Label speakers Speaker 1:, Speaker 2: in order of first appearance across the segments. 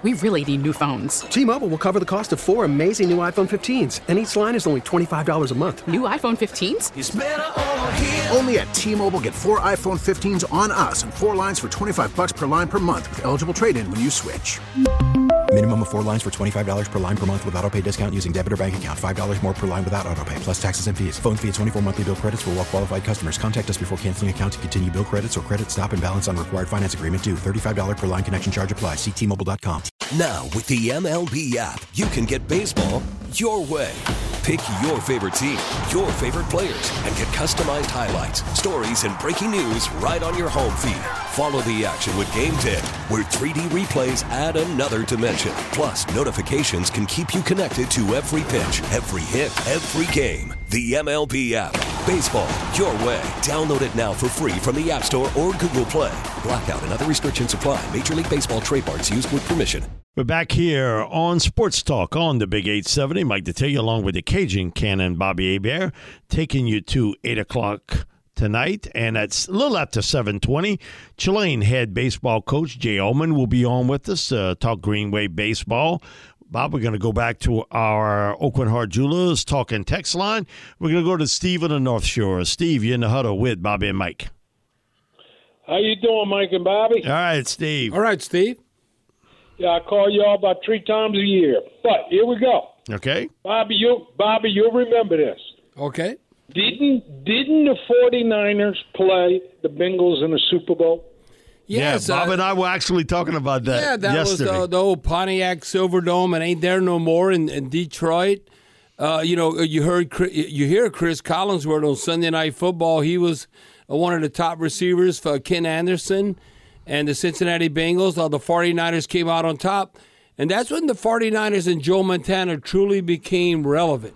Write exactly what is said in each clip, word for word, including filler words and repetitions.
Speaker 1: we really need new phones.
Speaker 2: T-Mobile will cover the cost of four amazing new iPhone fifteens, and each line is only twenty-five dollars a month.
Speaker 1: New iPhone fifteens?
Speaker 3: It's better over here.
Speaker 4: Only at T-Mobile, get four iPhone fifteens on us and four lines for twenty-five dollars per line per month with eligible trade-in when you switch.
Speaker 5: Minimum of four lines for twenty-five dollars per line per month with autopay discount using debit or bank account. five dollars more per line without autopay, plus taxes and fees. Phone fee at twenty-four monthly bill credits for well-qualified customers. Contact us before canceling account to continue bill credits or credit stop and balance on required finance agreement due. thirty-five dollars per line connection charge applies. See T Mobile dot com.
Speaker 6: Now, with the M L B app, you can get baseball your way. Pick your favorite team, your favorite players, and get customized highlights, stories, and breaking news right on your home feed. Follow the action with Game Day, where three D replays add another dimension. Plus, notifications can keep you connected to every pitch, every hit, every game. The M L B app. Baseball your way. Download it now for free from the App Store or Google Play. Blackout and other restrictions apply. Major League Baseball trademarks used with permission.
Speaker 7: We're back here on Sports Talk on the Big eight seventy. Mike Detillier along with the Cajun Cannon Bobby Hebert, taking you to eight o'clock tonight. And that's a little after seven twenty. Chilean head baseball coach Jay Ullman will be on with us, uh, talk Greenway baseball. Bob, we're going to go back to our Oakland Heart Jewelers talking text line. We're going to go to Steve on the North Shore. Steve, you're in the huddle with Bobby and Mike.
Speaker 8: How you doing, Mike and Bobby?
Speaker 7: All right, Steve.
Speaker 9: All right, Steve.
Speaker 8: Yeah, I call y'all about three times a year. But here we go.
Speaker 7: Okay.
Speaker 8: Bobby, you Bobby, you'll remember this.
Speaker 9: Okay.
Speaker 8: Didn't didn't the 49ers play the Bengals in the Super Bowl?
Speaker 9: Yes,
Speaker 7: yeah, Bob
Speaker 9: uh,
Speaker 7: and I were actually talking about that
Speaker 9: Yeah, that
Speaker 7: yesterday.
Speaker 9: was the, the old Pontiac Silverdome, and ain't there no more in, in Detroit. Uh, you know, you heard you hear Chris Collinsworth on Sunday Night Football. He was one of the top receivers for Ken Anderson and the Cincinnati Bengals. All the 49ers came out on top, and that's when the 49ers and Joe Montana truly became relevant.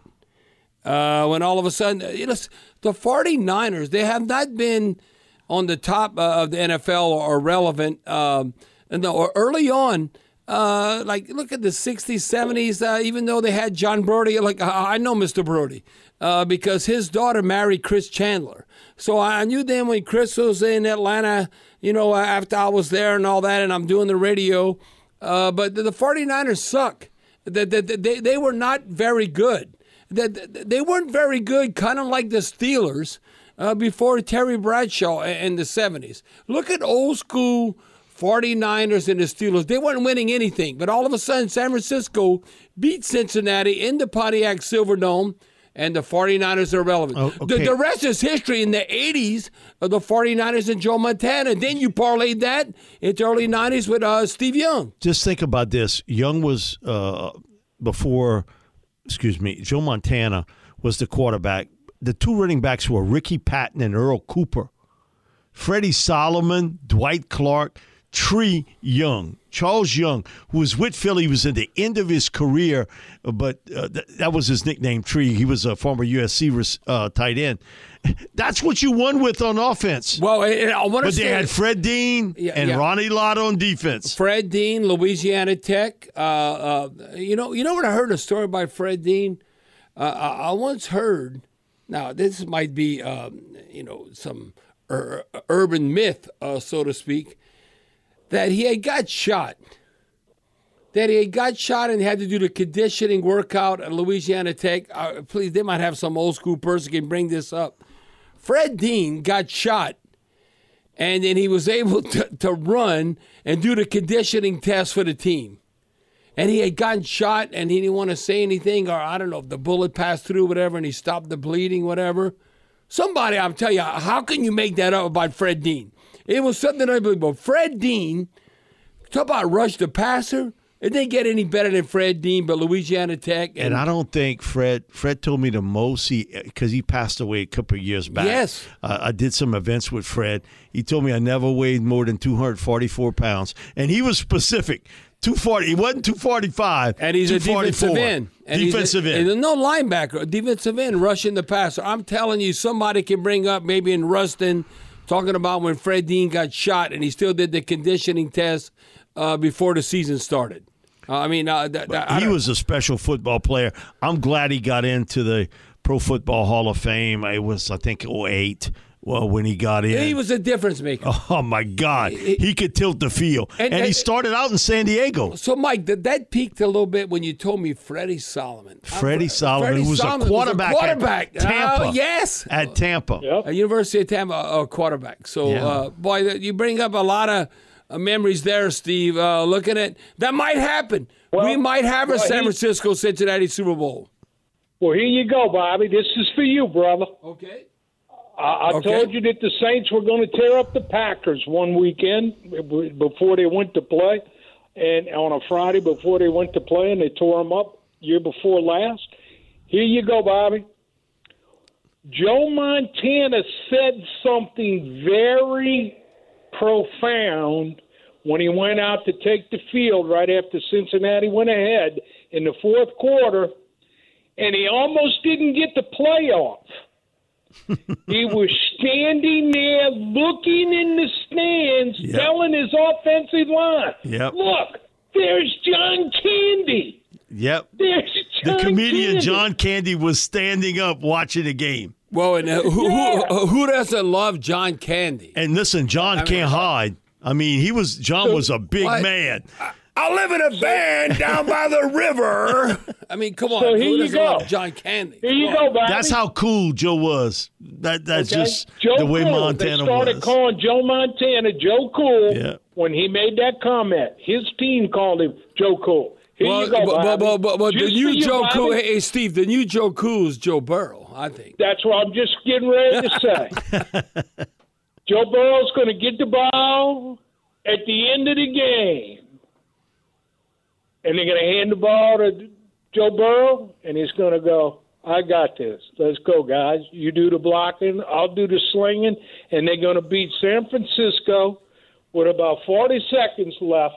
Speaker 9: Uh, when all of a sudden, you know, the 49ers, they have not been on the top uh, of the N F L or relevant. Um, and the, early on, uh, like look at the sixties, seventies, uh, even though they had John Brody, like I know Mister Brody uh, because his daughter married Chris Chandler. So I knew them when Chris was in Atlanta, you know, after I was there and all that, and I'm doing the radio. Uh, but the, the 49ers suck. They, they, they, they were not very good. They, they weren't very good, kind of like the Steelers. Uh, before Terry Bradshaw in the seventies. Look at old school 49ers and the Steelers. They weren't winning anything, but all of a sudden San Francisco beat Cincinnati in the Pontiac Silverdome, and the 49ers are relevant. Oh, okay. the, the rest is history. In the eighties, of the 49ers and Joe Montana. Then you parlayed that into early nineties with uh, Steve Young.
Speaker 7: Just think about this. Young was uh, before, excuse me, Joe Montana was the quarterback. The two running backs were Ricky Patton and Earl Cooper. Freddie Solomon, Dwight Clark, Tree Young. Charles Young, who was with Philly, was at the end of his career, but uh, th- that was his nickname, Tree. He was a former U S C uh, tight end. That's what you won with on offense.
Speaker 9: Well, I, I want to
Speaker 7: But
Speaker 9: say,
Speaker 7: they had Fred Dean
Speaker 9: yeah,
Speaker 7: and
Speaker 9: yeah.
Speaker 7: Ronnie Lott on defense.
Speaker 9: Fred Dean, Louisiana Tech. Uh, uh, you know, you know what I heard a story about Fred Dean? Uh, I, I once heard. Now, this might be, um, you know, some ur- urban myth, uh, so to speak, that he had got shot. That he had got shot and had to do the conditioning workout at Louisiana Tech. Uh, please, they might have some old school person can bring this up. Fred Dean got shot, and then he was able to, to run and do the conditioning test for the team. And he had gotten shot, and he didn't want to say anything, or I don't know if the bullet passed through, whatever, and he stopped the bleeding, whatever. Somebody, I'll tell you, how can you make that up about Fred Dean? It was something unbelievable. Fred Dean, talk about rush the passer. It didn't get any better than Fred Dean, but Louisiana Tech.
Speaker 7: And, and I don't think Fred, Fred told me the most, he because he passed away a couple of years back.
Speaker 9: Yes.
Speaker 7: Uh, I did some events with Fred. He told me I never weighed more than two hundred forty-four pounds. And he was specific. two forty. He wasn't two forty-five.
Speaker 9: And he's a defensive end. And
Speaker 7: defensive
Speaker 9: he's a,
Speaker 7: end.
Speaker 9: And no linebacker, defensive end, rushing the passer. I'm telling you, somebody can bring up maybe in Ruston, talking about when Fred Dean got shot and he still did the conditioning test uh, before the season started. Uh, I mean, uh, th- th-
Speaker 7: he was a special football player. I'm glad he got into the Pro Football Hall of Fame. It was, I think, oh eight. Well, when he got in.
Speaker 9: He was a difference maker.
Speaker 7: Oh, my God. He could tilt the field. And, and, and he started out in San Diego.
Speaker 9: So, Mike, that, that peaked a little bit when you told me Freddie Solomon.
Speaker 7: Freddie Solomon,
Speaker 9: Freddie
Speaker 7: who was
Speaker 9: Solomon
Speaker 7: a quarterback,
Speaker 9: was a quarterback.
Speaker 7: at Tampa.
Speaker 9: Uh, yes.
Speaker 7: At Tampa.
Speaker 8: Yep.
Speaker 9: At University of Tampa, a quarterback. So,
Speaker 7: Yeah.
Speaker 9: uh, boy, that- you bring up a lot of uh, memories there, Steve. Uh, looking at that might happen.
Speaker 8: Well,
Speaker 9: we might have a
Speaker 8: well,
Speaker 9: San
Speaker 8: he-
Speaker 9: Francisco Cincinnati Super Bowl.
Speaker 8: Well, here you go, Bobby. This is for you, brother.
Speaker 9: Okay.
Speaker 8: I, I
Speaker 9: Okay.
Speaker 8: told you that the Saints were going to tear up the Packers one weekend before they went to play, and on a Friday before they went to play, and they tore them up year before last. Here you go, Bobby. Joe Montana said something very profound when he went out to take the field right after Cincinnati went ahead in the fourth quarter, and he almost didn't get the playoff. He was standing there looking in the stands,
Speaker 7: Yep.
Speaker 8: telling his offensive line,
Speaker 7: Yep.
Speaker 8: look, there's John Candy.
Speaker 7: Yep.
Speaker 8: There's John
Speaker 7: The comedian
Speaker 8: Candy.
Speaker 7: John Candy was standing up watching the game.
Speaker 9: Well, and uh, who,
Speaker 8: Yeah.
Speaker 9: who, who doesn't love John Candy?
Speaker 7: And listen, John
Speaker 9: I mean,
Speaker 7: can't hide. I mean, he was John was a big
Speaker 9: What?
Speaker 7: man.
Speaker 9: I live in a van down by the river. I mean, come on.
Speaker 8: So here
Speaker 9: who
Speaker 8: you
Speaker 9: doesn't
Speaker 8: go.
Speaker 9: love John Candy?
Speaker 8: Here you
Speaker 9: Come
Speaker 8: go,
Speaker 9: on.
Speaker 8: Bobby.
Speaker 7: That's how cool Joe was. That that's
Speaker 8: Okay?
Speaker 7: just
Speaker 8: Joe
Speaker 7: the way
Speaker 8: Cool.
Speaker 7: Montana
Speaker 8: They started
Speaker 7: was.
Speaker 8: calling Joe Montana Joe Cool
Speaker 7: Yeah.
Speaker 8: when he made that comment. His team called him Joe Cool. Here
Speaker 9: Well,
Speaker 8: you go,
Speaker 9: but,
Speaker 8: Bobby.
Speaker 9: but, but, but the
Speaker 8: Just
Speaker 9: new
Speaker 8: for you,
Speaker 9: Joe
Speaker 8: Bobby.
Speaker 9: Cool, hey, hey, Steve, the new Joe Cool is Joe Burrow, I think.
Speaker 8: That's what I'm just getting ready to say. Joe Burrow's going to get the ball at the end of the game, and they're going to hand the ball to Joe Burrow, and he's going to go, I got this. Let's go, guys. You do the blocking, I'll do the slinging, and they're going to beat San Francisco with about forty seconds left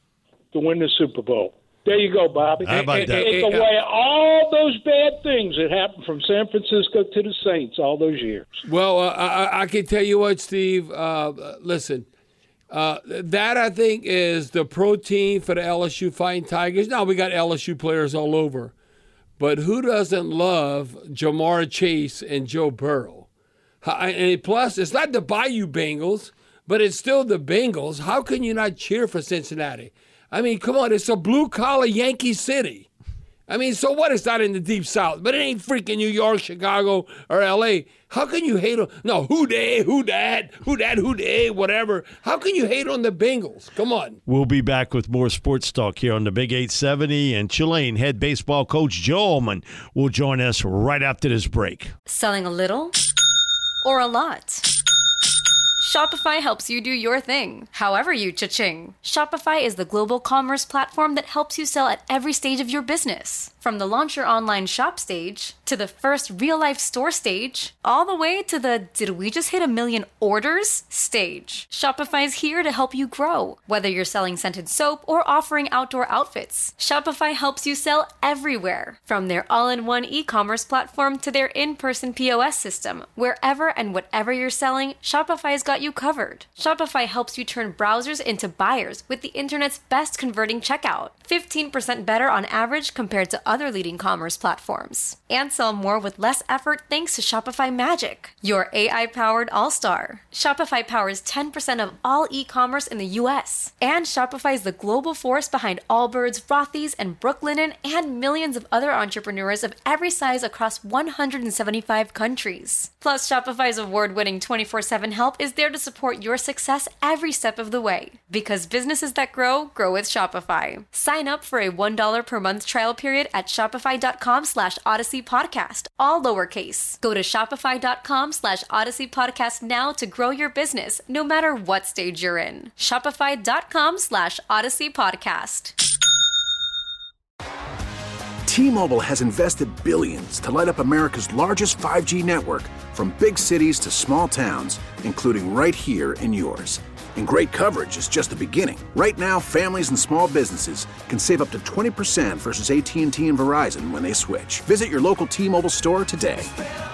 Speaker 8: to win the Super Bowl. There you go, Bobby.
Speaker 7: How about
Speaker 8: Take
Speaker 7: that?
Speaker 8: Take away all those bad things that happened from San Francisco to the Saints all those years.
Speaker 9: Well, uh, I, I can tell you what, Steve. Uh, listen, uh, that I think is the protein for the L S U Fighting Tigers. Now we got L S U players all over, but who doesn't love Jamar Chase and Joe Burrow? And plus, it's not the Bayou Bengals, but it's still the Bengals. How can you not cheer for Cincinnati? I mean, come on, it's a blue-collar Yankee city. I mean, so what? It's not in the Deep South, but it ain't freaking New York, Chicago, or L A. How can you hate on, no, who they, who that, who that, who they, whatever. How can you hate on the Bengals? Come on.
Speaker 7: We'll be back with more sports talk here on the Big eight seventy, and Chilean head baseball coach Joe Allman will join us right after this break.
Speaker 3: Selling a little or a lot? Shopify helps you do your thing, however you cha-ching. Shopify is the global commerce platform that helps you sell at every stage of your business. From the launch your online shop stage, to the first real-life store stage, all the way to the did we just hit a million orders stage. Shopify's here to help you grow. Whether you're selling scented soap or offering outdoor outfits, Shopify helps you sell everywhere. From their all-in-one e-commerce platform to their in-person P O S system, wherever and whatever you're selling, Shopify's got you covered. Shopify helps you turn browsers into buyers with the internet's best converting checkout. fifteen percent better on average compared to other leading commerce platforms. And sell more with less effort thanks to Shopify Magic, your A I-powered all-star. Shopify powers ten percent of all e-commerce in the U S. And Shopify is the global force behind Allbirds, Rothy's, and Brooklinen, and millions of other entrepreneurs of every size across one hundred seventy-five countries. Plus, Shopify's award-winning twenty-four seven help is there to support your success every step of the way. Because businesses that grow, grow with Shopify. Sign up for a one dollar per month trial period at shopify.com slash Odyssey Podcast, all lowercase. Go to shopify.com slash Odyssey Podcast now to grow your business, no matter what stage you're in. Shopify.com slash Odyssey Podcast.
Speaker 4: T-Mobile has invested billions to light up America's largest five G network, from big cities to small towns, including right here in yours. And great coverage is just the beginning. Right now, families and small businesses can save up to twenty percent versus A T and T and Verizon when they switch. Visit your local T-Mobile store today.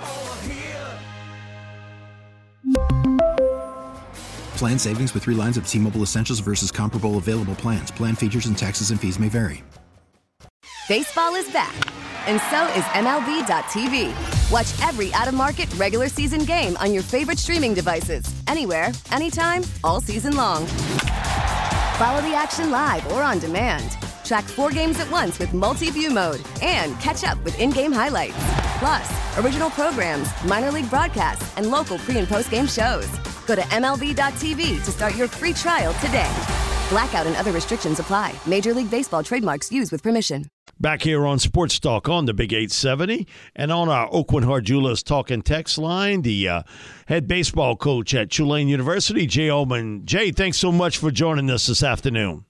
Speaker 5: Plan savings with three lines of T-Mobile Essentials versus comparable available plans. Plan features and taxes and fees may vary.
Speaker 10: Baseball is back, and so is M L B dot T V. Watch every out-of-market, regular season game on your favorite streaming devices. Anywhere, anytime, all season long. Follow the action live or on demand. Track four games at once with multi-view mode and catch up with in-game highlights. Plus, original programs, minor league broadcasts, and local pre- and post-game shows. Go to M L B dot T V to start your free trial today. Blackout and other restrictions apply. Major League Baseball trademarks used with permission.
Speaker 7: Back here on Sports Talk on the Big eight seventy and on our Oakland Harjulas Talk and Text line, the uh, head baseball coach at Tulane University, Jay Ullman. Jay, thanks so much for joining us this afternoon.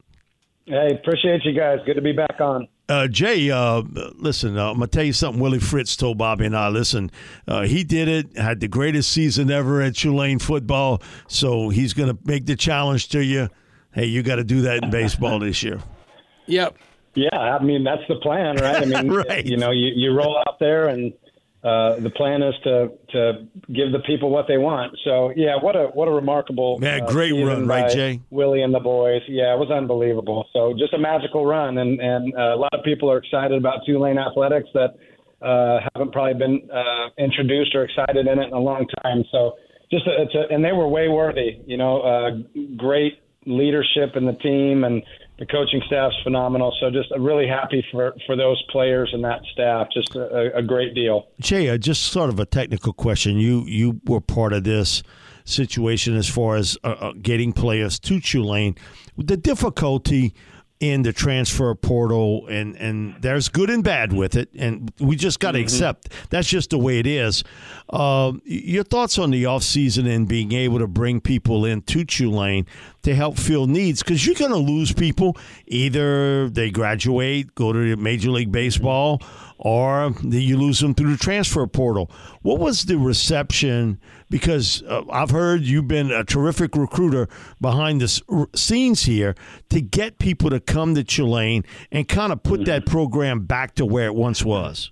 Speaker 11: Hey, appreciate you guys. Good to be back on.
Speaker 7: Uh, Jay, uh, listen, uh, I'm going to tell you something Willie Fritz told Bobby and I. Listen, uh, he did it, had the greatest season ever at Tulane football, so he's going to make the challenge to you. Hey, you got to do that in baseball this year.
Speaker 9: Yep.
Speaker 11: Yeah, I mean, that's the plan, right? I mean,
Speaker 7: right.
Speaker 11: you know, you, you roll out there and uh, the plan is to to give the people what they want. So, yeah, what a what a remarkable
Speaker 7: Man,
Speaker 11: uh,
Speaker 7: great run, right, Jay?
Speaker 11: Willie and the boys. Yeah, it was unbelievable. So just a magical run. And, and uh, a lot of people are excited about Tulane athletics that uh, haven't probably been uh, introduced or excited in it in a long time. So just a, it's a, and they were way worthy, you know, uh, great leadership in the team, and the coaching staff's phenomenal. So just really happy for, for those players and that staff. Just a, a great deal.
Speaker 7: Jay, uh, just sort of a technical question. You you were part of this situation as far as uh, uh, getting players to Tulane. The difficulty in the transfer portal, and, and there's good and bad with it, and we just got to mm-hmm. accept that's just the way it is. Uh, your thoughts on the offseason and being able to bring people in to Tulane to help fill needs, because you're going to lose people. Either they graduate, go to Major League Baseball, or you lose them through the transfer portal. What was the reception? Because uh, I've heard you've been a terrific recruiter behind the scenes here to get people to come to Tulane and kind of put that program back to where it once was.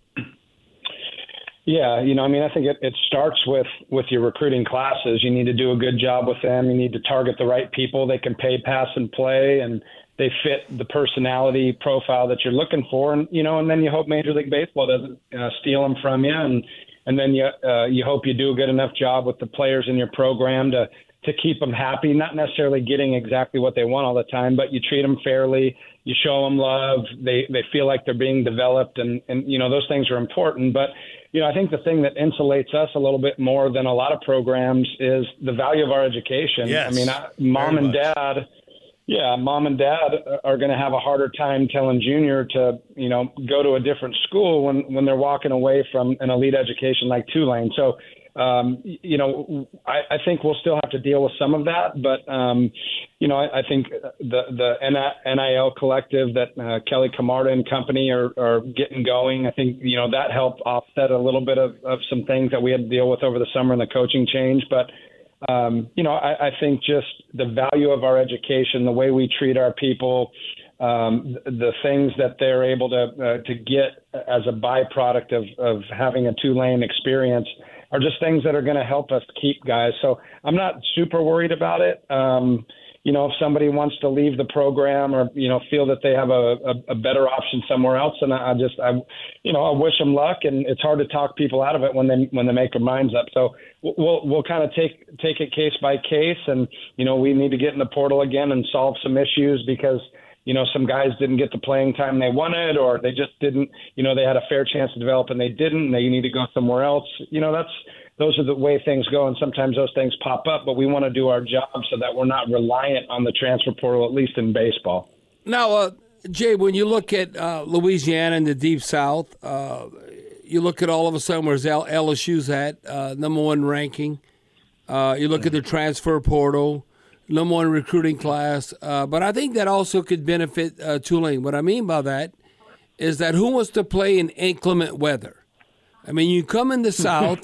Speaker 11: Yeah, you know, I mean, I think it, it starts with, with your recruiting classes. You need to do a good job with them. You need to target the right people. They can pay, pass, and play, and they fit the personality profile that you're looking for. And, you know, and then you hope Major League Baseball doesn't uh, steal them from you. And, and then you, uh, you hope you do a good enough job with the players in your program to, to keep them happy, not necessarily getting exactly what they want all the time, but you treat them fairly. You show them love. They, they feel like they're being developed, and, and, you know, those things are important. But, you know, I think the thing that insulates us a little bit more than a lot of programs is the value of our education.
Speaker 7: Yes,
Speaker 11: I mean, I, mom and
Speaker 7: much.
Speaker 11: dad, yeah, mom and dad are going to have a harder time telling Junior to, you know, go to a different school when, when they're walking away from an elite education like Tulane. So, um, you know, I, I think we'll still have to deal with some of that, but, um, you know, I, I think the, the N I L collective that uh, Kelly Camarda and company are, are getting going, I think, you know, that helped offset a little bit of, of some things that we had to deal with over the summer and the coaching change. But, um, you know, I, I think just the value of our education, the way we treat our people, um, the things that they're able to uh, to get as a byproduct of, of having a Tulane experience are just things that are going to help us keep guys. So I'm not super worried about it. Um, you know, if somebody wants to leave the program or, you know, feel that they have a, a, a better option somewhere else, and I, I just, I, you know, I wish them luck. And it's hard to talk people out of it when they when they make their minds up. So we'll we'll kind of take take it case by case, and you know, we need to get in the portal again and solve some issues because, you know, some guys didn't get the playing time they wanted, or they just didn't, you know, they had a fair chance to develop and they didn't, and they need to go somewhere else. You know, that's, those are the way things go. And sometimes those things pop up, but we want to do our job so that we're not reliant on the transfer portal, at least in baseball.
Speaker 9: Now, uh, Jay, when you look at uh, Louisiana and the Deep South, uh, you look at all of a sudden where's L S U's at, uh, number one ranking. Uh, you look at the transfer portal, number one recruiting class. Uh, but I think that also could benefit uh, Tulane. What I mean by that is that who wants to play in inclement weather? I mean, you come in the South,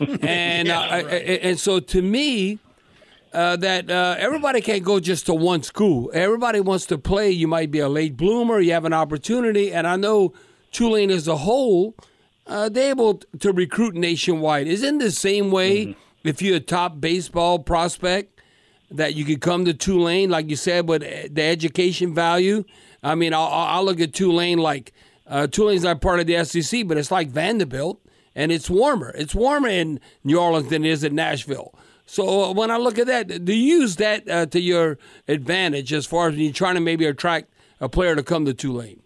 Speaker 9: and yeah, uh, right. and so to me, uh, that uh, everybody can't go just to one school. Everybody wants to play. You might be a late bloomer. You have an opportunity. And I know Tulane as a whole, uh, they're able to recruit nationwide. Isn't the same way mm-hmm. if you're a top baseball prospect that you could come to Tulane, like you said, with the education value? I mean, I'll, I'll look at Tulane like uh, Tulane's not part of the S E C, but it's like Vanderbilt. and it's warmer. It's warmer in New Orleans than it is in Nashville. So uh, when I look at that, do you use that uh, to your advantage as far as when you're trying to maybe attract a player to come to Tulane?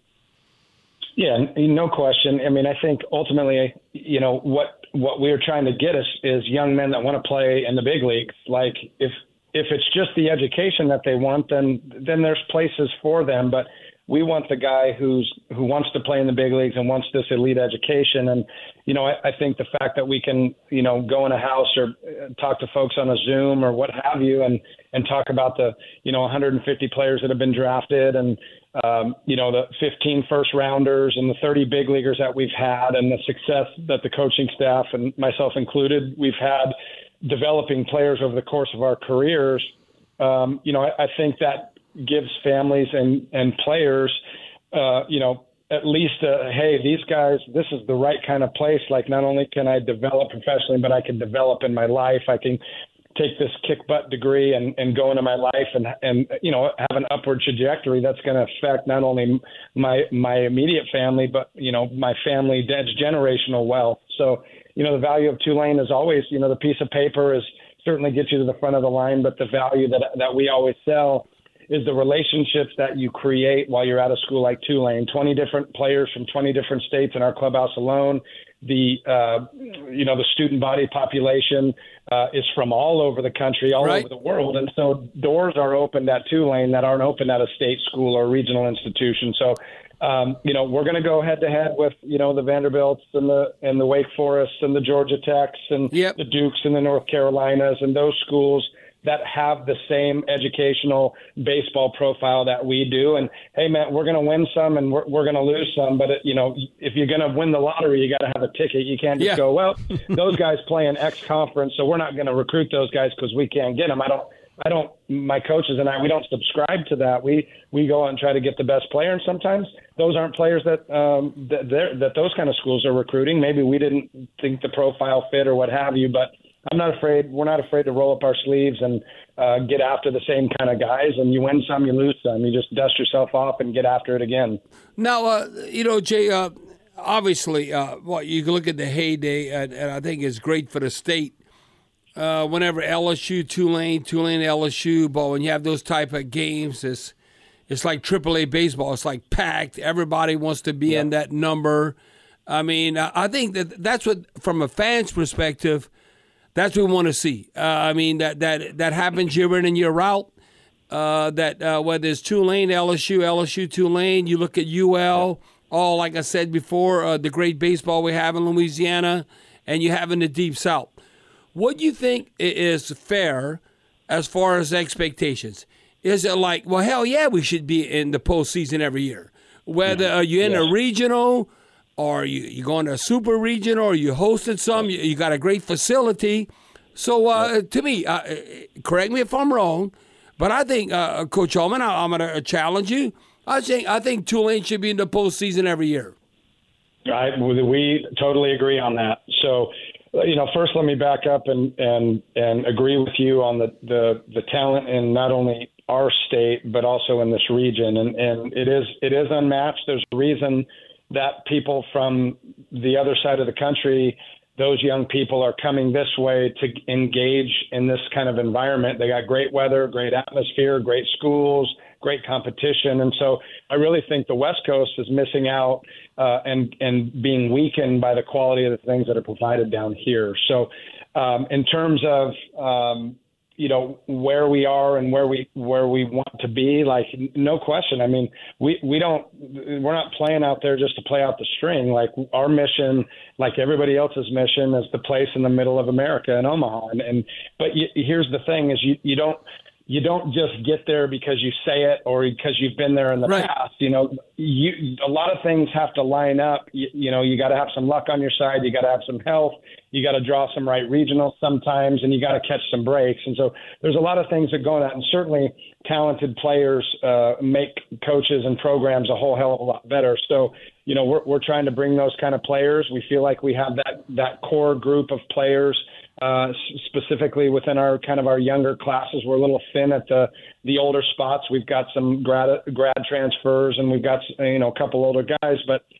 Speaker 11: Yeah, no question. I mean, I think ultimately, you know, what what we're trying to get is, is young men that want to play in the big leagues. Like if if it's just the education that they want, then then there's places for them. But we want the guy who's who wants to play in the big leagues and wants this elite education. And, you know, I, I think the fact that we can, you know, go in a house or talk to folks on a Zoom or what have you and, and talk about the, you know, one hundred fifty players that have been drafted and, um, you know, the fifteen first rounders and the thirty big leaguers that we've had and the success that the coaching staff and myself included, we've had developing players over the course of our careers. Um, you know, I, I think that gives families and, and players, uh, you know, at least, uh, hey, these guys, this is the right kind of place. Like, not only can I develop professionally, but I can develop in my life. I can take this kick butt degree and, and go into my life and, and, you know, have an upward trajectory that's going to affect not only my, my immediate family, but, you know, my family, dad's generational wealth. So, you know, the value of Tulane is always, you know, the piece of paper is certainly gets you to the front of the line, but the value that, that we always sell is the relationships that you create while you're at a school like Tulane. twenty different players from twenty different states in our clubhouse alone. The, uh, you know, the student body population uh, is from all over the country, all
Speaker 9: right.
Speaker 11: over the world. And so doors are opened at Tulane that aren't open at a state school or regional institution. So, um, you know, we're going to go head to head with, you know, the Vanderbilts and the, and the Wake Forests and the Georgia Techs and
Speaker 9: yep.
Speaker 11: the Dukes and the North Carolinas and those schools that have the same educational baseball profile that we do. And, hey, man, we're going to win some and we're, we're going to lose some. But, it, you know, if you're going to win the lottery, you got to have a ticket. You can't just
Speaker 9: yeah.
Speaker 11: go, well, those guys play in X conference, so we're not going to recruit those guys because we can't get them. I don't, I don't, my coaches and I, we don't subscribe to that. We, we go out and try to get the best player. And sometimes those aren't players that, um, that, that those kind of schools are recruiting. Maybe we didn't think the profile fit or what have you, but I'm not afraid. We're not afraid to roll up our sleeves and uh, get after the same kind of guys. And you win some, you lose some. You just dust yourself off and get after it again.
Speaker 9: Now, uh, you know, Jay, uh, obviously, uh, well, you can look at the heyday, and, and I think it's great for the state. Uh, whenever L S U, Tulane, Tulane, L S U, but when you have those type of games, it's it's like triple A baseball. It's like packed. Everybody wants to be yeah. in that number. I mean, I think that that's what, from a fan's perspective, that's what we want to see. Uh, I mean, that that that happens year in and year out. Uh, that uh, whether it's Tulane, L S U, L S U, Tulane, you look at U L, all, like I said before, uh, the great baseball we have in Louisiana, and you have in the Deep South. What do you think is fair as far as expectations? Is it like, well, hell yeah, we should be in the postseason every year? Whether uh, you're in yes. a regional, or you, you're going to a super regional, or you hosted some, you, you got a great facility. So uh, to me, uh, correct me if I'm wrong, but I think, uh, Coach Holman, I, I'm going to challenge you. I think I think Tulane should be in the postseason every year.
Speaker 11: I, we totally agree on that. So, you know, first let me back up and, and, and agree with you on the, the, the talent in not only our state, but also in this region. And, and it is it is unmatched. There's a reason that people from the other side of the country, those young people are coming this way to engage in this kind of environment. They got great weather, great atmosphere, great schools, great competition. And so I really think the West Coast is missing out uh, and, and being weakened by the quality of the things that are provided down here. So um, in terms of, um, you know, where we are and where we where we want to be, like, no question. I mean, we, we don't we're not playing out there just to play out the string. Like, our mission, like everybody else's mission, is the place in the middle of America in Omaha. And, and but you, here's the thing: is you you don't. You don't just get there because you say it or because you've been there in the
Speaker 9: right.
Speaker 11: past. You know, you a lot of things have to line up. You, you know, you got to have some luck on your side. You got to have some health. You got to draw some right regionals sometimes, and you got to catch some breaks. And so there's a lot of things that go in that. And certainly talented players uh, make coaches and programs a whole hell of a lot better. So, you know, we're we're trying to bring those kind of players. We feel like we have that that core group of players. Uh, specifically within our kind of our younger classes, we're a little thin at the, the older spots. We've got some grad grad transfers, and we've got, you know, a couple older guys. But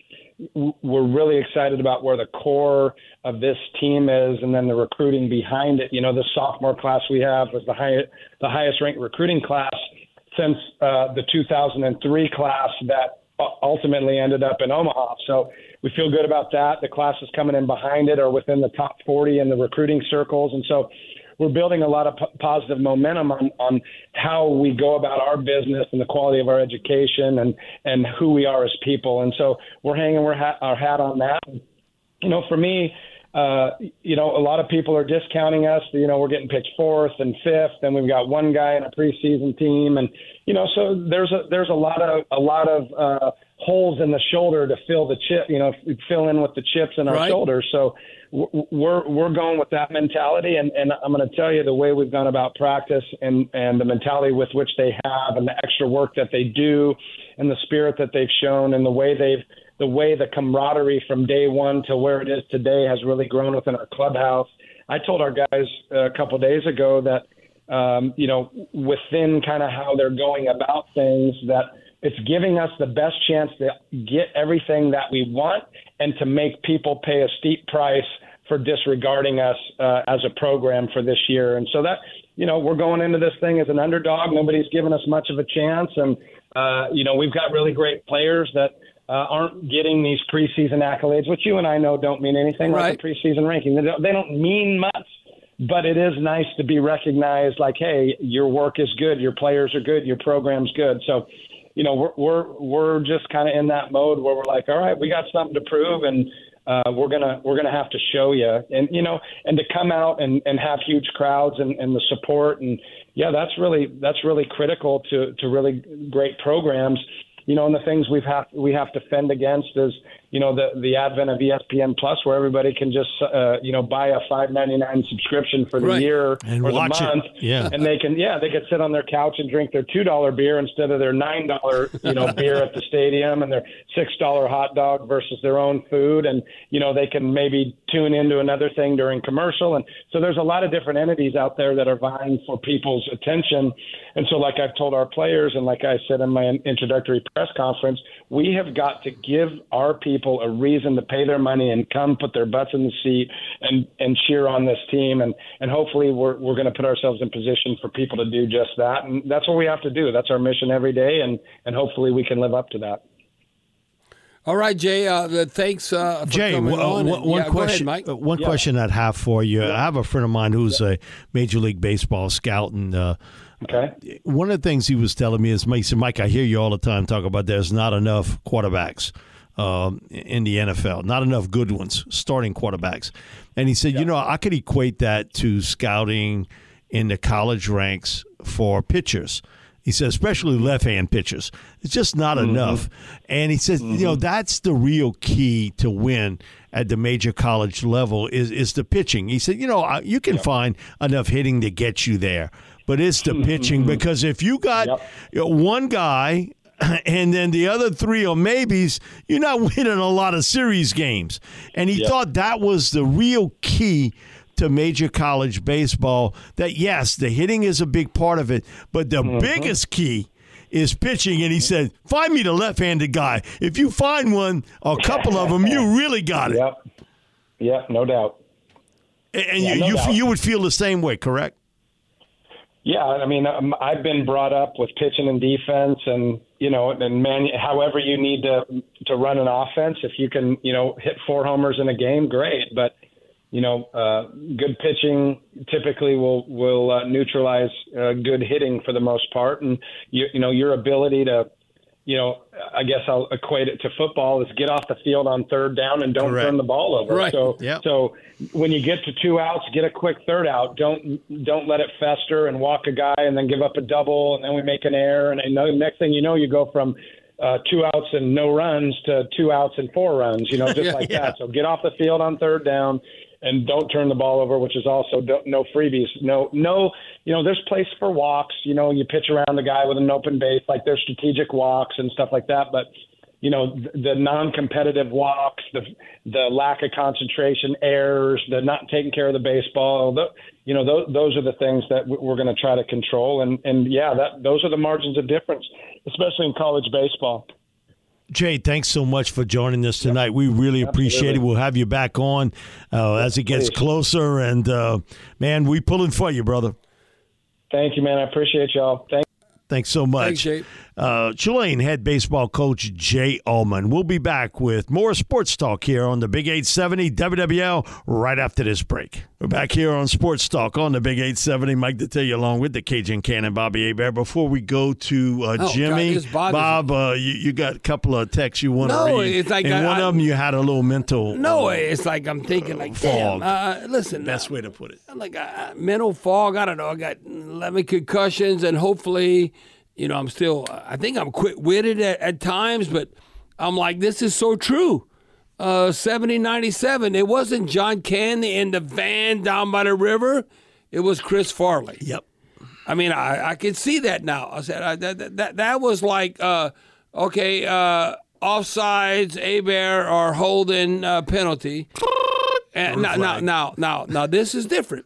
Speaker 11: we're really excited about where the core of this team is, and then the recruiting behind it. You know, the sophomore class we have was the highest, the highest ranked recruiting class since uh, the two thousand three class that ultimately ended up in Omaha. So we feel good about that. The classes coming in behind it are within the top forty in the recruiting circles. And so we're building a lot of p- positive momentum on, on how we go about our business and the quality of our education and, and who we are as people. And so we're hanging our hat, our hat on that. You know, for me, uh, you know, a lot of people are discounting us. You know, we're getting picked fourth and fifth, and we've got one guy in a preseason team. And, you know, so there's a, there's a lot of, a lot of, uh, holes in the shoulder to fill the chip, you know, fill in with the chips in our
Speaker 9: right.
Speaker 11: shoulders. So we're we're going with that mentality, and, and I'm going to tell you the way we've gone about practice and, and the mentality with which they have and the extra work that they do and the spirit that they've shown and the way they've the way the camaraderie from day one to where it is today has really grown within our clubhouse. I told our guys a couple of days ago that, um, you know, within kind of how they're going about things, that it's giving us the best chance to get everything that we want and to make people pay a steep price for disregarding us uh, as a program for this year. And so that, you know, we're going into this thing as an underdog. Nobody's given us much of a chance. And, uh, you know, we've got really great players that uh, aren't getting these preseason accolades, which you and I know don't mean anything
Speaker 9: right.
Speaker 11: like a preseason ranking. They don't, they don't mean much. But it is nice to be recognized like, hey, your work is good, your players are good, your program's good. So, you know, we're we're we're just kind of in that mode where we're like, all right, we got something to prove, and uh, we're gonna we're gonna have to show you, and you know, and to come out and, and have huge crowds and, and the support, and yeah, that's really that's really critical to, to really great programs. You know, and the things we've have we have to fend against is, you know, the the advent of E S P N Plus, where everybody can just uh, you know buy a five ninety-nine subscription for the
Speaker 7: right.
Speaker 11: year
Speaker 7: and
Speaker 11: or
Speaker 7: watch
Speaker 11: the month,
Speaker 7: it. Yeah,
Speaker 11: and they can yeah they could sit on their couch and drink their two dollar beer instead of their nine dollar you know beer at the stadium, and their six dollar hot dog versus their own food, and you know they can maybe tune into another thing during commercial, and so there's a lot of different entities out there that are vying for people's attention, and so like I've told our players, and like I said in my introductory press conference, we have got to give our people a reason to pay their money and come put their butts in the seat and, and cheer on this team. And, and hopefully we're, we're going to put ourselves in position for people to do just that. And that's what we have to do. That's our mission every day. And, and hopefully we can live up to that.
Speaker 9: All right, Jay. Uh, thanks uh, for
Speaker 7: Jay,
Speaker 9: coming
Speaker 7: w-
Speaker 9: on.
Speaker 7: w-
Speaker 9: And,
Speaker 7: one
Speaker 9: yeah,
Speaker 7: question.
Speaker 9: Go ahead, Mike.
Speaker 7: uh, One
Speaker 11: Yeah.
Speaker 7: question I'd have for you.
Speaker 11: Yeah.
Speaker 7: I have a friend of mine who's a Major League Baseball scout, and uh,
Speaker 11: Okay.
Speaker 7: one of the things he was telling me is, he said, Mike, I hear you all the time talk about there's not enough quarterbacks um, in the N F L, not enough good ones, starting quarterbacks. And he said,
Speaker 11: Yeah.
Speaker 7: you know, I could equate that to scouting in the college ranks for pitchers. He said, especially left-hand pitchers. It's just not
Speaker 11: Mm-hmm.
Speaker 7: enough. And he says, mm-hmm. you know, that's the real key to win at the major college level is, is the pitching. He said, you know, you can yep. find enough hitting to get you there, but it's the pitching, because if you got yep. you know, one guy and then the other three are maybes, you're not winning a lot of series games. And he yep. thought that was the real key to major college baseball, that, yes, the hitting is a big part of it, but the mm-hmm. biggest key is pitching. And he said, find me the left-handed guy. If you find one, a couple of them, you really got it.
Speaker 11: Yep. Yeah, no doubt.
Speaker 7: And
Speaker 11: yeah,
Speaker 7: you,
Speaker 11: no
Speaker 7: you,
Speaker 11: doubt.
Speaker 7: you would feel the same way, correct?
Speaker 11: Yeah, I mean, um, I've been brought up with pitching and defense, and you know, and man, however you need to to run an offense, if you can, you know, hit four homers in a game, great. But you know, uh, good pitching typically will will uh, neutralize uh, good hitting for the most part, and you you know, your ability to, you know, I guess I'll equate it to football, is get off the field on third down and don't
Speaker 7: Correct.
Speaker 11: turn the ball over.
Speaker 7: Right.
Speaker 11: So,
Speaker 7: yep.
Speaker 11: so when you get to two outs, get a quick third out. Don't don't let it fester and walk a guy and then give up a double and then we make an error. And, and the next thing you know, you go from uh, two outs and no runs to two outs and four runs, you know, just
Speaker 7: yeah,
Speaker 11: like
Speaker 7: yeah.
Speaker 11: that. So get off the field on third down and don't turn the ball over, which is also don't, no freebies. No, no, you know, there's place for walks. You know, you pitch around the guy with an open base, like there's strategic walks and stuff like that. But, you know, the, the non-competitive walks, the the lack of concentration, errors, the not taking care of the baseball, the, you know, those, those are the things that we're going to try to control. And, and yeah, that those are the margins of difference, especially in college baseball.
Speaker 7: Jay, thanks so much for joining us tonight. Yep. We really appreciate Absolutely. it. We'll have you back on uh, as it gets Please. closer. And, uh, man, we pulling for you, brother.
Speaker 11: Thank you, man. I appreciate y'all. Thank
Speaker 7: Thanks so much.
Speaker 9: Thanks, Jay.
Speaker 7: Uh, Tulane head baseball coach Jay Ullman. We'll be back with more sports talk here on the Big eight seventy W W L right after this break. We're back here on Sports Talk on the Big eight seventy. Mike Detillier along with the Cajun Cannon, Bobby Hebert. Before we go to uh,
Speaker 9: oh,
Speaker 7: Jimmy,
Speaker 9: God,
Speaker 7: Bob, uh, you, you got a couple of texts you want to
Speaker 9: no,
Speaker 7: read.
Speaker 9: It's like
Speaker 7: and
Speaker 9: I,
Speaker 7: one
Speaker 9: I,
Speaker 7: of them you had a little mental
Speaker 9: No,
Speaker 7: uh,
Speaker 9: it's like I'm thinking like,
Speaker 7: fog.
Speaker 9: damn, uh, listen.
Speaker 7: Best
Speaker 9: uh,
Speaker 7: way to put it.
Speaker 9: Like uh, mental fog, I don't know. I got eleven concussions, and hopefully – you know, I'm still, I think I'm quick-witted at, at times, but I'm like, this is so true. Uh, seventy ninety-seven, it wasn't John Candy in the van down by the river. It was Chris Farley.
Speaker 7: Yep.
Speaker 9: I mean, I, I can see that now. I said I, that, that that was like, uh, okay, uh, offsides, Hebert, or holding uh, penalty. And now, now, now, now, now, this is different.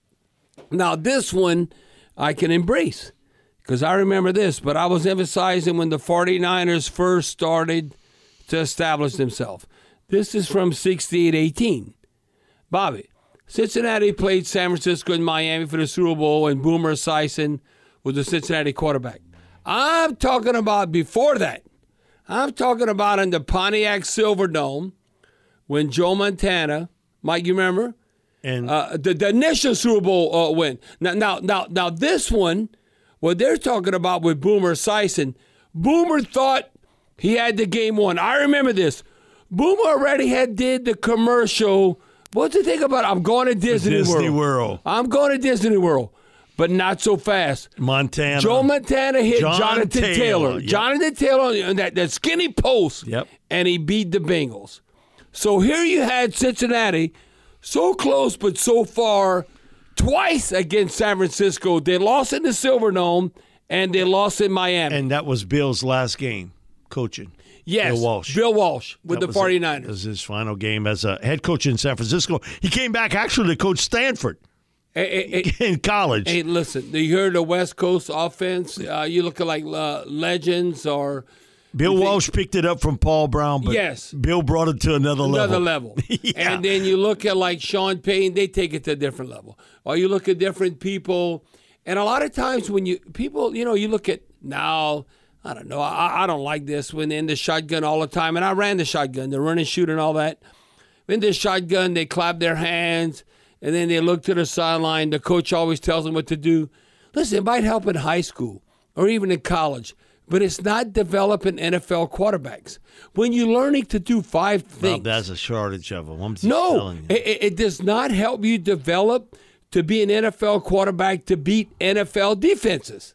Speaker 9: Now, this one I can embrace. Because I remember this, but I was emphasizing when the 49ers first started to establish themselves. This is from sixty-eight eighteen. Bobby, Cincinnati played San Francisco and Miami for the Super Bowl, and Boomer Esiason was the Cincinnati quarterback. I'm talking about before that. I'm talking about in the Pontiac Silverdome when Joe Montana, Mike, you remember?
Speaker 7: And
Speaker 9: uh, the, the initial Super Bowl uh, win. Now, now, now, now, this one, what they're talking about with Boomer Esiason, Boomer thought he had the game won. I remember this. Boomer already had did the commercial. What's the thing about I'm going to Disney,
Speaker 7: Disney
Speaker 9: World.
Speaker 7: World.
Speaker 9: I'm going to Disney World, but not so fast.
Speaker 7: Montana.
Speaker 9: Joe Montana hit
Speaker 7: John
Speaker 9: Jonathan
Speaker 7: Taylor.
Speaker 9: Taylor.
Speaker 7: Yep.
Speaker 9: Jonathan Taylor on that, that skinny post,
Speaker 7: yep.
Speaker 9: and he beat the Bengals. So here you had Cincinnati, so close but so far, twice against San Francisco. They lost in the Silverdome, and they lost in Miami.
Speaker 7: And that was Bill's last game coaching.
Speaker 9: Yes,
Speaker 7: Bill Walsh.
Speaker 9: Bill Walsh with
Speaker 7: that
Speaker 9: the 49ers.
Speaker 7: It was his final game as a head coach in San Francisco. He came back actually to coach Stanford
Speaker 9: hey, hey,
Speaker 7: in college.
Speaker 9: Hey, listen, do you hear the West Coast offense? Uh, you look at like uh, legends or –
Speaker 7: Bill Walsh picked it up from Paul Brown, but
Speaker 9: yes.
Speaker 7: Bill brought it to another,
Speaker 9: another
Speaker 7: level.
Speaker 9: level.
Speaker 7: yeah.
Speaker 9: And then you look at like Sean Payton, they take it to a different level. Or you look at different people. And a lot of times when you people, you know, you look at now, I don't know, I, I don't like this when they're in the shotgun all the time. And I ran the shotgun, the run and shoot and all that. In the shotgun, they clap their hands, and then they look to the sideline. The coach always tells them what to do. Listen, it might help in high school or even in college. But it's not developing N F L quarterbacks. When you're learning to do five things.
Speaker 7: Well, there's a shortage of them. I'm just
Speaker 9: no,
Speaker 7: telling you.
Speaker 9: It, it does not help you develop to be an N F L quarterback to beat N F L defenses.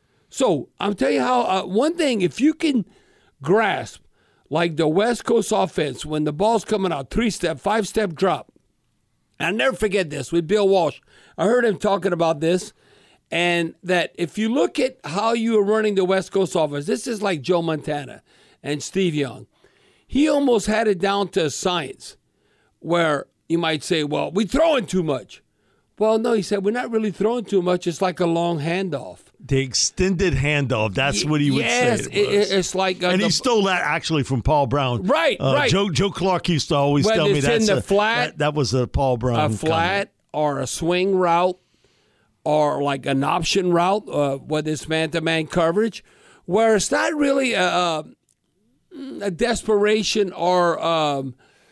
Speaker 9: So I'm telling you how, uh, one thing, if you can grasp, like the West Coast offense, when the ball's coming out, three-step, five-step drop. I'll never forget this with Bill Walsh. I heard him talking about this. And that if you look at how you are running the West Coast offense, this is like Joe Montana and Steve Young. He almost had it down to a science where you might say, well, we're throwing too much. Well, no, he said, we're not really throwing too much. It's like a long handoff.
Speaker 7: The extended handoff, that's what he would
Speaker 9: yes,
Speaker 7: say it was.
Speaker 9: It, it's like... Uh,
Speaker 7: and he
Speaker 9: the,
Speaker 7: stole that actually from Paul Brown.
Speaker 9: Right,
Speaker 7: uh,
Speaker 9: right.
Speaker 7: Joe, Joe Clark used to always
Speaker 9: Whether
Speaker 7: tell me
Speaker 9: it's
Speaker 7: that's
Speaker 9: in the
Speaker 7: a,
Speaker 9: flat,
Speaker 7: that, that was a Paul Brown
Speaker 9: a flat
Speaker 7: comment.
Speaker 9: Or a swing route, or like an option route, uh, whether it's man-to-man coverage, where it's not really a, a, a desperation or um,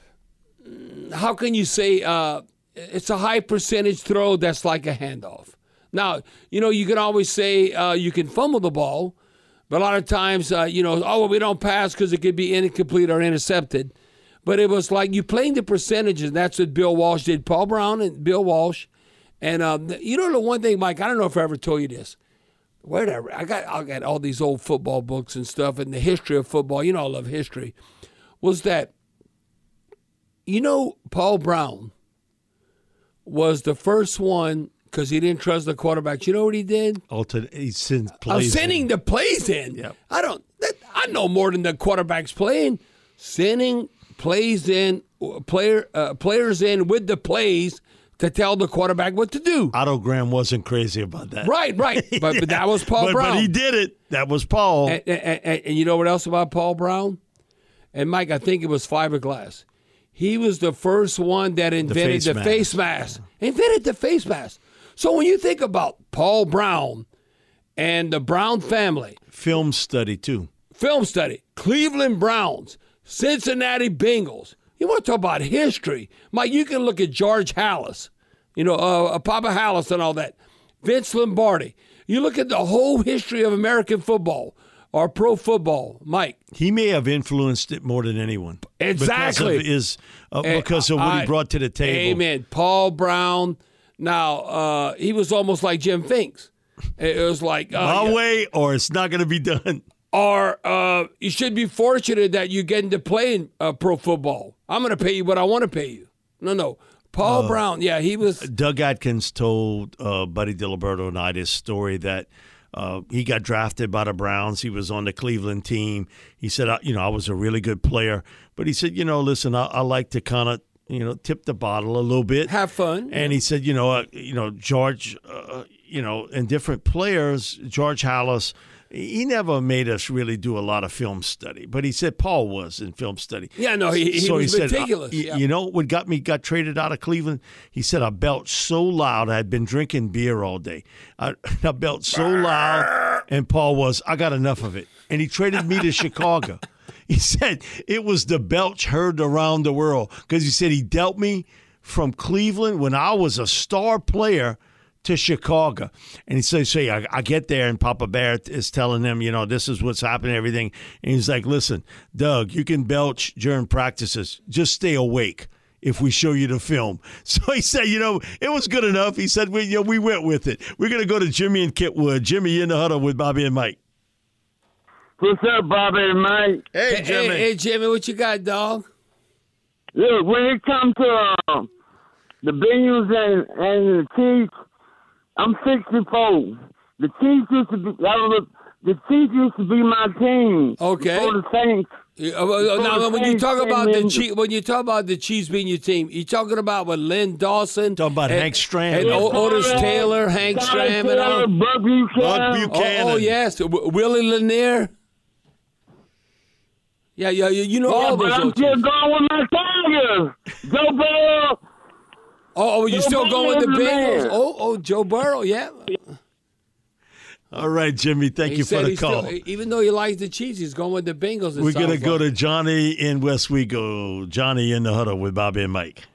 Speaker 9: how can you say uh, it's a high percentage throw that's like a handoff. Now, you know, you can always say uh, you can fumble the ball, but a lot of times, uh, you know, oh, well, we don't pass because it could be incomplete or intercepted. But it was like you playing the percentages, and that's what Bill Walsh did. Paul Brown and Bill Walsh. And um, you know the one thing, Mike, I don't know if I ever told you this. Where did I, I got I got all these old football books and stuff and the history of football. You know I love history. Was that, you know, Paul Brown was the first one because he didn't trust the quarterbacks. You know what he did?
Speaker 7: Alternate, he sent
Speaker 9: I'm
Speaker 7: plays
Speaker 9: sending
Speaker 7: in.
Speaker 9: the plays in.
Speaker 7: Yep.
Speaker 9: I don't. That, I know more than the quarterbacks playing. Sending plays in, player uh, players in with the plays to tell the quarterback what to do.
Speaker 7: Otto Graham wasn't crazy about that.
Speaker 9: Right, right. But, but that was Paul
Speaker 7: but,
Speaker 9: Brown.
Speaker 7: But he did it. That was Paul.
Speaker 9: And, and, and, and you know what else about Paul Brown? and Mike, I think it was fiberglass. He was the first one that invented the face, the mask. face mask. Invented the face mask. So when you think about Paul Brown and the Brown family.
Speaker 7: Film study, too.
Speaker 9: Film study. Cleveland Browns. Cincinnati Bengals. You want to talk about history. Mike, you can look at George Halas. You know, uh, Papa Halas and all that. Vince Lombardi. You look at the whole history of American football. Or pro football, Mike.
Speaker 7: He may have influenced it more than anyone.
Speaker 9: Exactly.
Speaker 7: Because of, his, uh, because of what I, he brought to the table.
Speaker 9: Amen. Paul Brown. Now, uh, he was almost like Jim Finks. It was like.
Speaker 7: Uh, My way or it's not going to be done.
Speaker 9: Or uh, you should be fortunate that you get into playing uh, pro football. I'm going to pay you what I want to pay you. No, no. Paul uh, Brown, yeah, he was.
Speaker 7: Doug Atkins told uh, Buddy Diliberto and I this story that Uh, he got drafted by the Browns. He was on the Cleveland team. He said, I, you know, I was a really good player. But he said, you know, listen, I, I like to kind of, you know, tip the bottle a little bit.
Speaker 9: Have fun.
Speaker 7: And he said, you know, uh, you know, George, uh, you know, and different players, George Halas, he never made us really do a lot of film study. But he said Paul was in film study.
Speaker 9: Yeah, no, he, he
Speaker 7: so
Speaker 9: was
Speaker 7: he
Speaker 9: meticulous.
Speaker 7: Said,
Speaker 9: yeah.
Speaker 7: You know what got me, got traded out of Cleveland? He said, I belched so loud. I had been drinking beer all day. I, I belched so loud. And Paul was, I got enough of it. And he traded me to Chicago. He said it was the belch heard around the world. Because he said he dealt me from Cleveland when I was a star player to Chicago. And he says, say, I, I get there and Papa Bear is telling them, you know, this is what's happening, everything. And he's like, listen, Doug, you can belch during practices. Just stay awake if we show you the film. So he said, you know, it was good enough. He said, we, you know, we went with it. We're going to go to Jimmy and Kitwood. Jimmy in the huddle with Bobby and Mike.
Speaker 12: What's up, Bobby and Mike?
Speaker 7: Hey, Jimmy.
Speaker 9: Hey, hey Jimmy, what you got, dog?
Speaker 12: Look, when it comes to uh, the Bengals and, and the Chiefs, I'm sixty-four. The Chiefs used to be the Chiefs used to be my team.
Speaker 9: Okay.
Speaker 12: Before the Saints.
Speaker 9: Yeah, uh, now, when you talk about the Chiefs, when you talk about the Chiefs being your team, you talking about with Lynn Dawson,
Speaker 7: talking about
Speaker 9: and,
Speaker 7: Hank Stram,
Speaker 9: and o- Otis Taylor, Hank Stram, and all.
Speaker 12: Buck Buchanan.
Speaker 7: Buck Buchanan.
Speaker 9: Oh, oh yes, w- Willie Lanier. Yeah, yeah, you know
Speaker 12: yeah,
Speaker 9: all
Speaker 12: but
Speaker 9: those.
Speaker 12: I'm still going with my Tigers. Joe Burrow.
Speaker 9: Oh, oh, you still going with the Bengals?
Speaker 12: Man.
Speaker 9: Oh, oh, Joe Burrow, yeah.
Speaker 7: All right, Jimmy, thank
Speaker 9: he
Speaker 7: you for the call.
Speaker 9: Still, even though he likes the Chiefs, he's going with the Bengals.
Speaker 7: We're going to go
Speaker 9: like.
Speaker 7: to Johnny in West Wego. Johnny in the huddle with Bobby and Mike.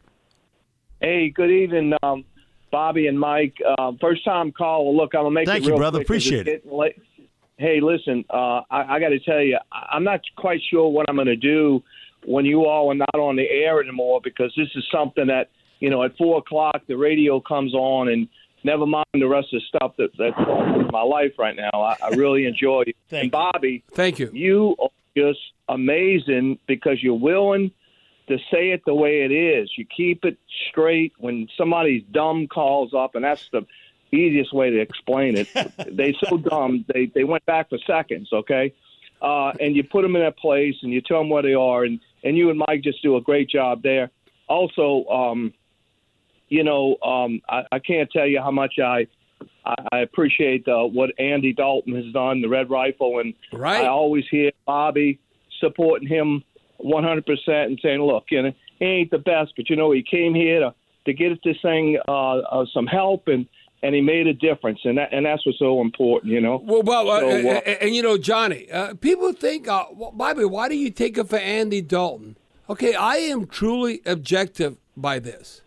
Speaker 13: Hey, good evening, um, Bobby and Mike. Uh, first time call. Well, look, I'm going to make
Speaker 7: Thank
Speaker 13: it
Speaker 7: you,
Speaker 13: real
Speaker 7: brother.
Speaker 13: quick.
Speaker 7: Appreciate it.
Speaker 13: Late. Hey, listen, uh, I, I got to tell you, I'm not quite sure what I'm going to do when you all are not on the air anymore, because this is something that, you know, at four o'clock, the radio comes on, and never mind the rest of the stuff that, that's going on in my life right now. I, I really enjoy it.
Speaker 7: Thank
Speaker 13: and Bobby,
Speaker 9: thank you.
Speaker 13: You are just amazing because you're willing to say it the way it is. You keep it straight when somebody's dumb calls up, and that's the easiest way to explain it. They're so dumb, they, they went back for seconds, okay? Uh, and you put them in their place, and you tell them where they are, and, and you and Mike just do a great job there. Also, um, you know, um, I, I can't tell you how much I I appreciate uh, what Andy Dalton has done, the Red Rifle, and
Speaker 9: right.
Speaker 13: I always hear Bobby supporting him one hundred percent and saying, look, you know, he ain't the best, but, you know, he came here to, to get this thing uh, uh, some help, and, and he made a difference, and that and that's what's so important, you know.
Speaker 9: Well, well uh,
Speaker 13: so, uh,
Speaker 9: and, and, you know, Johnny, uh, people think, uh, well, Bobby, why do you take it for Andy Dalton? Okay, I am truly objective by this.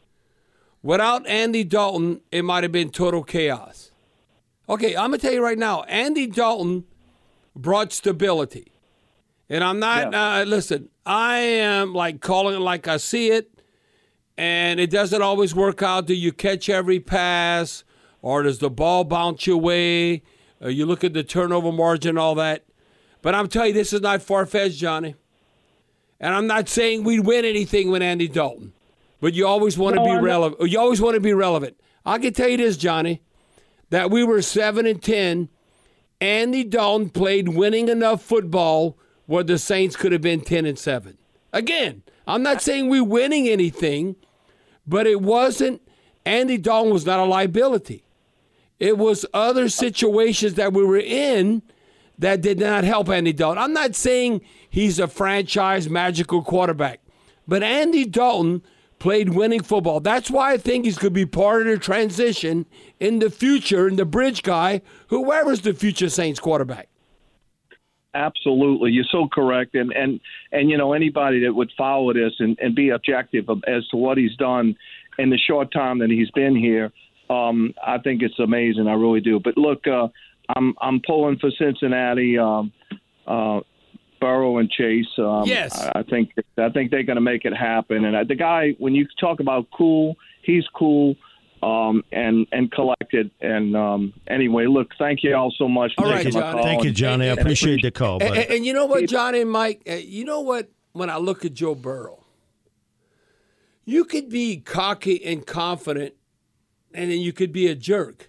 Speaker 9: Without Andy Dalton, it might have been total chaos. Okay, I'm going to tell you right now, Andy Dalton brought stability. And I'm not, yeah. uh, listen, I am like calling it like I see it, and it doesn't always work out. Do you catch every pass, or does the ball bounce your way? Uh, you look at the turnover margin and all that. But I'm telling you, this is not far-fetched, Johnny. And I'm not saying we'd win anything with Andy Dalton. But you always want to no, be relevant. You always want to be relevant. I can tell you this, Johnny, that we were seven and ten. Andy Dalton played winning enough football where the Saints could have been ten and seven. Again, I'm not saying we're winning anything, but it wasn't. Andy Dalton was not a liability. It was other situations that we were in that did not help Andy Dalton. I'm not saying he's a franchise magical quarterback, but Andy Dalton played winning football. That's why I think he's going to be part of the transition in the future, in the bridge guy, whoever's the future Saints quarterback.
Speaker 13: Absolutely. You're so correct. And, and, and you know, anybody that would follow this and, and be objective as to what he's done in the short time that he's been here, um, I think it's amazing. I really do. But look, uh, I'm I'm pulling for Cincinnati, um, uh, Burrow and Chase. Um,
Speaker 9: yes.
Speaker 13: I, I think I think they're going to make it happen. And the guy, when you talk about cool, he's cool. Um, and and collected. And um, anyway, look, thank you all so much.
Speaker 9: All right, Johnny.
Speaker 7: Thank you, Johnny. I appreciate the call.
Speaker 9: And, and, and you know what, Johnny and Mike? Uh, you know what? When I look at Joe Burrow, you could be cocky and confident, and then you could be a jerk.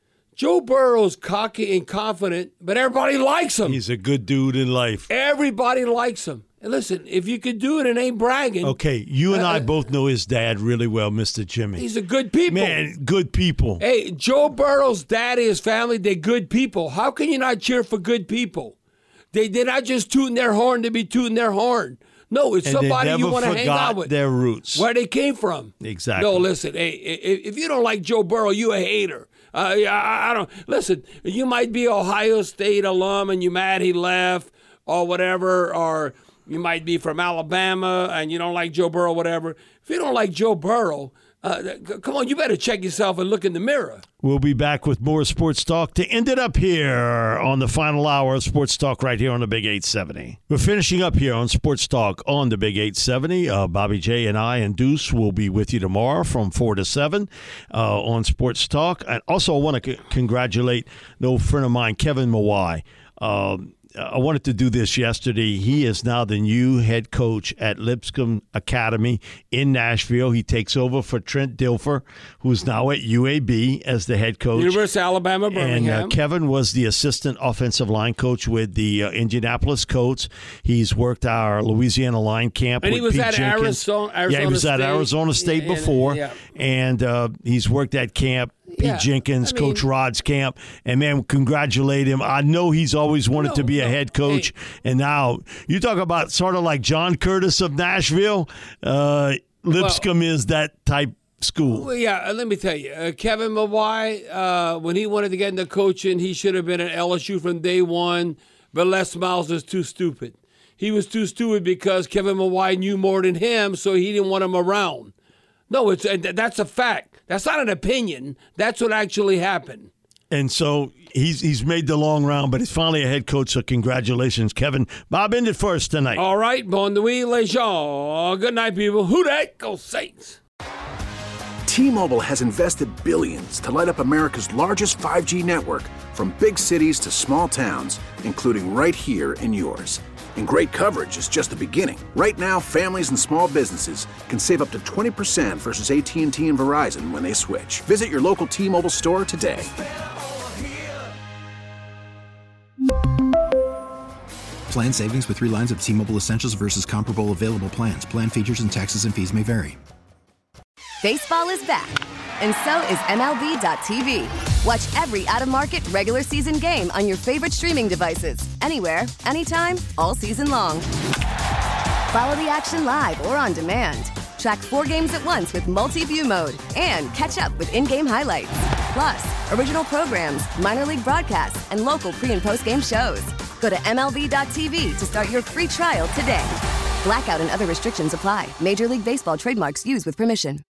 Speaker 9: Joe Burrow's cocky and confident, but everybody likes him.
Speaker 7: He's a good dude in life.
Speaker 9: Everybody likes him. And listen, if you could do it and ain't bragging.
Speaker 7: Okay, you and
Speaker 9: uh,
Speaker 7: I both know his dad really well, Mister Jimmy.
Speaker 9: He's a good people.
Speaker 7: Man, good people.
Speaker 9: Hey, Joe Burrow's daddy, his family, they're good people. How can you not cheer for good people? They, they're not just tooting their horn to be tooting their horn. No, it's
Speaker 7: and
Speaker 9: somebody
Speaker 7: they
Speaker 9: you
Speaker 7: never
Speaker 9: want to hang out with.
Speaker 7: Their roots.
Speaker 9: Where they came from.
Speaker 7: Exactly.
Speaker 9: No, listen, hey, if you don't like Joe Burrow, you a hater. Uh, I, I don't listen. You might be Ohio State alum and you mad he left or whatever, or you might be from Alabama and you don't like Joe Burrow, whatever. If you don't like Joe Burrow, uh, come on, you better check yourself and look in the mirror.
Speaker 7: We'll be back with more Sports Talk to end it up here on the final hour of Sports Talk right here on the Big eight seventy. We're finishing up here on Sports Talk on the Big eight seventy. Uh, Bobby J and I and Deuce will be with you tomorrow from four to seven uh, on Sports Talk. And also, I want to c- congratulate an old friend of mine, Kevin Mawai. Um, I wanted to do this yesterday. He is now the new head coach at Lipscomb Academy in Nashville. He takes over for Trent Dilfer, who's now at U A B as the head coach.
Speaker 9: University of Alabama, Birmingham.
Speaker 7: And uh, Kevin was the assistant offensive line coach with the uh, Indianapolis Colts. He's worked our Louisiana line camp
Speaker 9: and
Speaker 7: with
Speaker 9: he was
Speaker 7: Pete
Speaker 9: at
Speaker 7: Jenkins.
Speaker 9: Arizona, Arizona
Speaker 7: Yeah, he was
Speaker 9: State.
Speaker 7: at Arizona State
Speaker 9: yeah,
Speaker 7: before.
Speaker 9: Yeah.
Speaker 7: And uh, he's worked at camp. Pete
Speaker 9: Yeah,
Speaker 7: Jenkins,
Speaker 9: I mean,
Speaker 7: Coach Rod's camp, and man, congratulate him. I know he's always wanted
Speaker 9: no,
Speaker 7: to be
Speaker 9: no,
Speaker 7: a head coach,
Speaker 9: hey.
Speaker 7: and now you talk about sort of like John Curtis of Nashville. Uh, Lipscomb well, is that type school.
Speaker 9: Well, yeah, let me tell you, uh, Kevin Mawai, uh, when he wanted to get into coaching, he should have been at L S U from day one, but Les Miles is too stupid. He was too stupid because Kevin Mawai knew more than him, so he didn't want him around. No, it's uh, that's a fact. That's not an opinion. That's what actually happened.
Speaker 7: And so he's he's made the long round, but he's finally a head coach, so congratulations, Kevin. Bob ended first tonight.
Speaker 9: All right, bon nuit, les gens. Good night, people. Who dat? Go Saints.
Speaker 4: T-Mobile has invested billions to light up America's largest five G network, from big cities to small towns, including right here in yours. And great coverage is just the beginning. Right now, families and small businesses can save up to twenty percent versus A T and T and Verizon when they switch. Visit your local T-Mobile store today.
Speaker 5: Plan savings with three lines of T-Mobile Essentials versus comparable available plans. Plan features and taxes and fees may vary.
Speaker 10: Baseball is back, and so is M L B dot T V. Watch every out-of-market regular season game on your favorite streaming devices, anywhere, anytime, all season long. Follow the action live or on demand. Track four games at once with multi-view mode and catch up with in-game highlights. Plus, original programs, minor league broadcasts, and local pre- and post-game shows. Go to M L B dot T V to start your free trial today. Blackout and other restrictions apply. Major League Baseball trademarks used with permission.